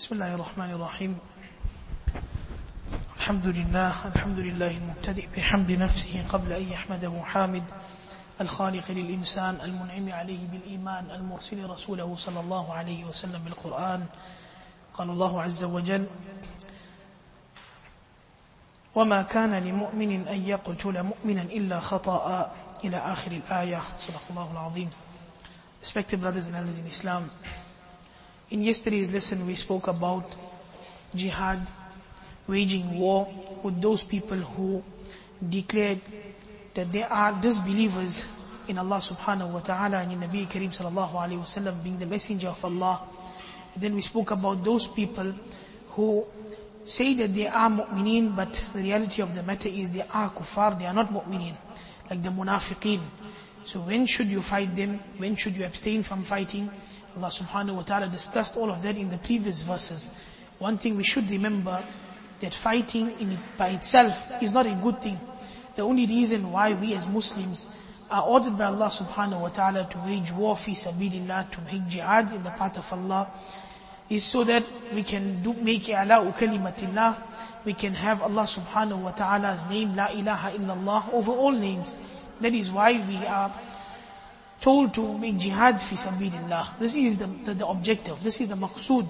بسم الله الرحمن الرحيم الحمد لله المبتدئ بحمد نفسه قبل أن يحمده حامد الخالق للإنسان المنعم عليه بالإيمان المرسل رسوله صلى الله عليه وسلم بالقرآن. قال الله عز وجل: وما كان لمؤمن أن يقتل مؤمنا إلا خطأ إلى آخر الآية. صدق الله العظيم. Respected brothers and elders in Islam, in yesterday's lesson we spoke about jihad, waging war with those people who declared that they are disbelievers in Allah subhanahu wa ta'ala and in Nabi Kareem sallallahu alayhi wa sallam being the messenger of Allah. And then we spoke about those people who say that they are mu'mineen, but the reality of the matter is they are kuffar, they are not mu'mineen, like the munafiqeen. So when should you fight them? When should you abstain from fighting? Allah subhanahu wa ta'ala discussed all of that in the previous verses. One thing we should remember, that fighting by itself is not a good thing. The only reason why we as Muslims are ordered by Allah subhanahu wa ta'ala to wage war fi sabilillah, to make jihad in the path of Allah, is so that we can make i'la'u kalimatillah, we can have Allah subhanahu wa ta'ala's name, la ilaha illallah, over all names. That is why we are told to make jihad fi sabilillah. This is the objective, this is the maqsood.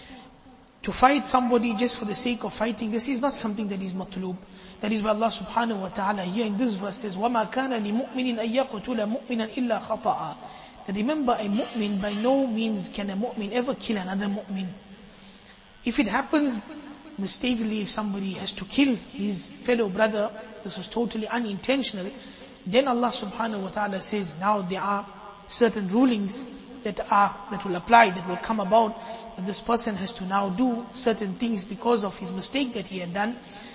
To fight somebody just for the sake of fighting, this is not something that is matlub. That is why Allah subhanahu wa ta'ala here in this verse says, وَمَا كَانَ لِمُؤْمِنٍ أَن يَقْتُلَ مُؤْمِنًا إِلَّا خَطَأً. That remember, a mu'min, by no means can a mu'min ever kill another mu'min. If it happens mistakenly, if somebody has to kill his fellow brother, this was totally unintentional, then Allah subhanahu wa ta'ala says, now there are certain rulings that will apply, that will come about, that this person has to now do certain things because of his mistake that he had done.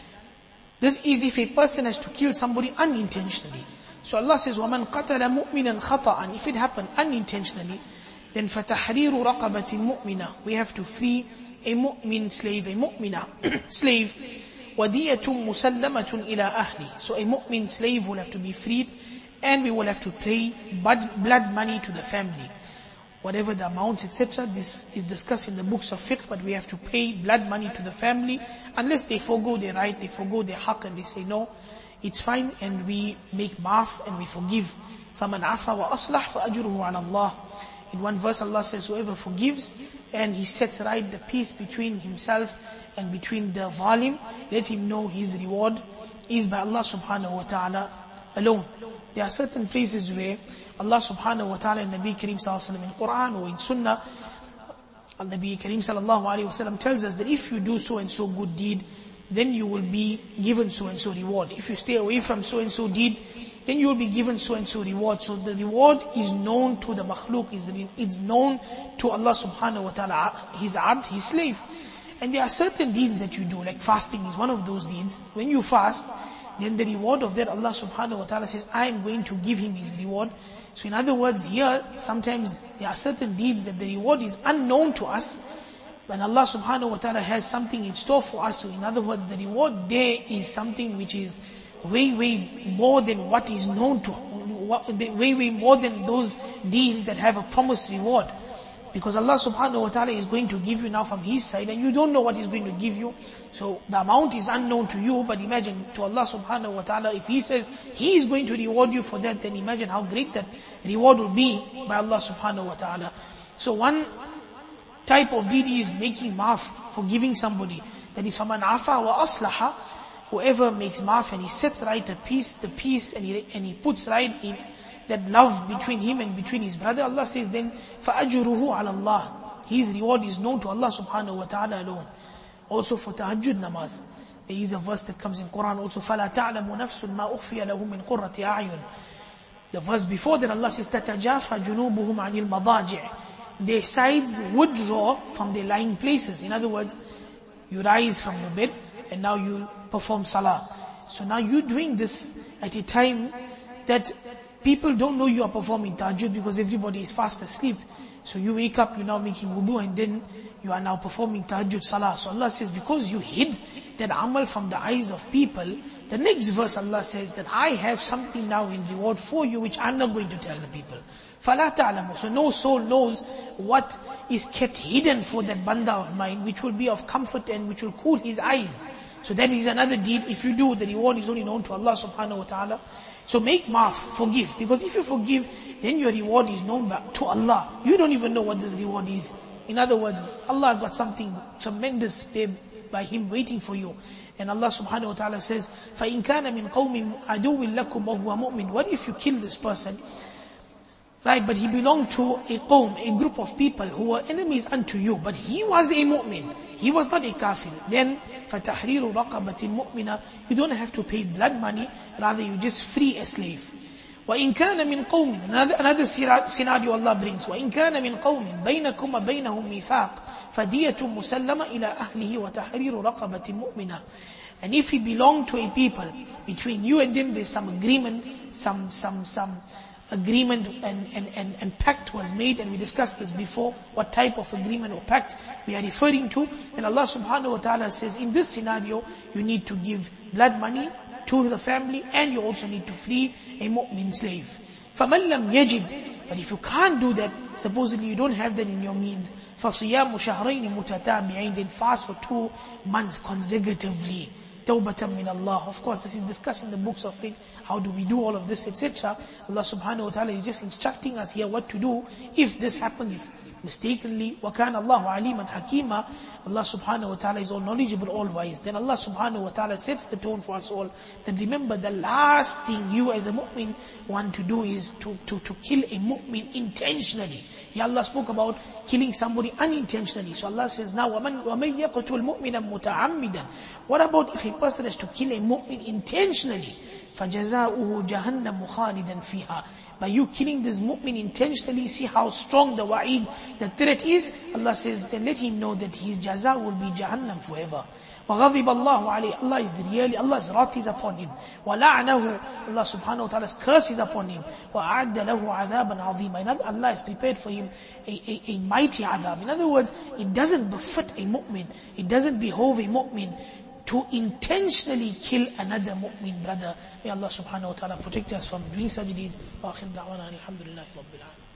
This is if a person has to kill somebody unintentionally. So Allah says, وَمَنْ قَتَلَ مُؤْمِنًا خَطَأً. If it happened unintentionally, then فَتَحْرِيرُ رَقَبَةٍ مُؤْمِنَةٍ. We have to free a mu'min slave, a mu'mina slave. وَدِيَةٌ مُسَلَّمَةٌ إِلَىٰ أَهْلِ. So a mu'min slave will have to be freed, and we will have to pay blood money to the family. Whatever the amounts, etc., this is discussed in the books of fiqh, but we have to pay blood money to the family, unless they forgo their right, they forgo their haqq, and they say, no, it's fine, and we make maaf, and we forgive. فَمَنْ عَفَى وَأَصْلَحْ فَأَجْرُهُ عَلَى اللَّهِ. In one verse Allah says, whoever forgives, and he sets right the peace between himself and between the zalim, let him know his reward is by Allah subhanahu wa ta'ala alone. There are certain places where Allah subhanahu wa ta'ala and Nabi Kareem sallallahu alayhi wa sallam in Quran or in Sunnah, Nabi Kareem sallallahu alayhi wa sallam tells us that if you do so and so good deed, then you will be given so and so reward. If you stay away from so and so deed, then you will be given so and so reward. So the reward is known to the makhluk, it's known to Allah subhanahu wa ta'ala, his abd, his slave. And there are certain deeds that you do, like fasting is one of those deeds. When you fast, then the reward of that, Allah subhanahu wa ta'ala says, I am going to give him his reward. So in other words, here, sometimes there are certain deeds that the reward is unknown to us, when Allah subhanahu wa ta'ala has something in store for us. So in other words, the reward there is something which is way more than what is known to, way more than those deeds that have a promised reward. Because Allah subhanahu wa ta'ala is going to give you now from His side, and you don't know what He's going to give you. So the amount is unknown to you, but imagine to Allah subhanahu wa ta'ala, if He says He is going to reward you for that, then imagine how great that reward will be by Allah subhanahu wa ta'ala. So one type of deed is making maaf, forgiving somebody. That is فَمَنْ عَفَى وَأَصْلَحَ. Whoever makes maaf and he sets right the peace and he puts right in that love between him and between his brother, Allah says then, فَأَجُرُهُ عَلَى اللَّهِ. His reward is known to Allah subhanahu wa ta'ala alone. Also for tahajjud namaz, there is a verse that comes in Quran also, فَلَا تَعْلَمُ نَفْسٌ مَا أُخْفِيَ لَهُ مِنْ قُرَّةِ أَعْيُنٍ. The verse before that Allah says, تَتَجَافَ جُنُوبُهُمْ عَنِ الْمَضَاجِعِ. Their sides would draw from their lying places. In other words, you rise from your bed and now you perform salah. So now you're doing this at a time that people don't know you are performing tahajjud, because everybody is fast asleep. So you wake up, you're now making wudu, and then you are now performing tahajjud salah. So Allah says, because you hid that amal from the eyes of people, the next verse Allah says that I have something now in reward for you which I'm not going to tell the people. فَلَا تَعْلَمُ. So no soul knows what is kept hidden for that banda of mine, which will be of comfort and which will cool his eyes. So that is another deed. If you do, the reward is only known to Allah subhanahu wa ta'ala. So make maaf, forgive. Because if you forgive, then your reward is known to Allah. You don't even know what this reward is. In other words, Allah got something tremendous there by Him waiting for you. And Allah subhanahu wa ta'ala says, فَإِنْ كَانَ مِنْ قَوْمٍ عَدُوٍ لَكُمْ وَهُوَ مُؤْمِنٌ. What if you kill this person? Right, but he belonged to a qawm, a group of people who were enemies unto you. But he was a mu'min. He was not a kafir. Then, فَتَحْرِيرُ رَقَبَةٍ مُؤْمِنَةٍ. You don't have to pay blood money. Rather, you just free a slave. وَإِنْ كَانَ مِنْ قَوْمٍ. Another scenario Allah brings. وَإِنْ كَانَ مِنْ قَوْمٍ بَيْنَكُمْ وَبَيْنَهُمْ مِيثَاقٌ فَدِيَةٌ مُسَلَّمَةٌ إِلَىٰ أَهْلِهِ وَتَحْرِيرُ رَقَبَةٍ مُؤْمِنَةٍ. And if he belonged to a people, between you and them there's some agreement, some agreement and pact was made, and we discussed this before, what type of agreement or pact we are referring to. And Allah subhanahu wa ta'ala says, in this scenario, you need to give blood money to the family, and you also need to free a mu'min slave. فَمَنْ لَمْ يَجِدْ. But if you can't do that, supposedly you don't have that in your means, فَصِيَامُ شَهْرَيْنِ مُتَتَابِعَيْنِ. Then fast for 2 months consecutively. Tawbatan min Allah. Of course, this is discussed in the books of fiqh. How do we do all of this, etc. Allah subhanahu wa ta'ala is just instructing us here what to do if this happens mistakenly. وَكَانَ اللَّهُ عَلِيمًا حَكِيمًا. Allah subhanahu wa ta'ala is all knowledgeable, all wise. Then Allah subhanahu wa ta'ala sets the tone for us all, that remember the last thing you as a mu'min want to do is to kill a mu'min intentionally. Here Allah spoke about killing somebody unintentionally. So Allah says now, وَمَنْ يَقْتُلْ مُؤْمِنًا مُتَعَمِّدًا. What about if a person has to kill a mu'min intentionally? فَجَزَاؤُهُ جَهَنَّمُ خَالِدًا فِيهَا. By you killing this mu'min intentionally, see how strong the wa'id, the threat is. Allah says, then let him know that his jaza will be Jahannam forever. وَغَضِبَ اللَّهُ عَلَيْهِ. Allah is really, Allah's wrath is upon him. وَلَعْنَهُ. Allah subhanahu wa ta'ala's curse is upon him. وَأَعَدَّ لَهُ عَذَابًا عَظِيمًا. Allah has prepared for him a mighty adhab. In other words, it doesn't befit a mu'min, it doesn't behove a mu'min to intentionally kill another mu'min brother. May Allah subhanahu wa ta'ala protect us from doing such deeds. Wa akhir da'wana alhamdulillahi rabbil alamin.